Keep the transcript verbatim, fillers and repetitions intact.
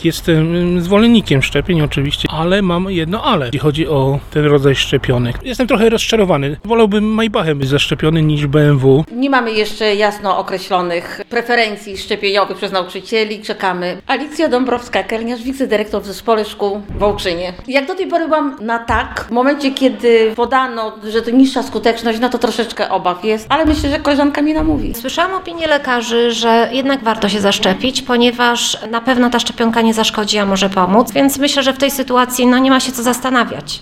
jestem zwolennikiem szczepień oczywiście, ale mam jedno ale, jeśli chodzi o ten rodzaj szczepionek. Jestem trochę rozczarowany. Wolałbym Maybachem być zaszczepiony niż B M W. Nie mamy jeszcze jasno określonych preferencji szczepieniowych przez nauczycieli. Czekamy. Alicja Dąbrowska-Kelniarz, wicedyrektor w Zespole Szkół w Wołczynie. Jak do tej pory byłam na tak, w momencie kiedy podano, że to niższa skuteczność, no to troszeczkę obaw jest, ale myślę, że koleżanka mi namówi. Słyszałam opinię lekarzy, że jednak warto się zaszczepić, ponieważ na pewno ta szczepionka nie zaszkodzi, a może pomóc, więc myślę, że w tej sytuacji no nie ma się co zastanawiać.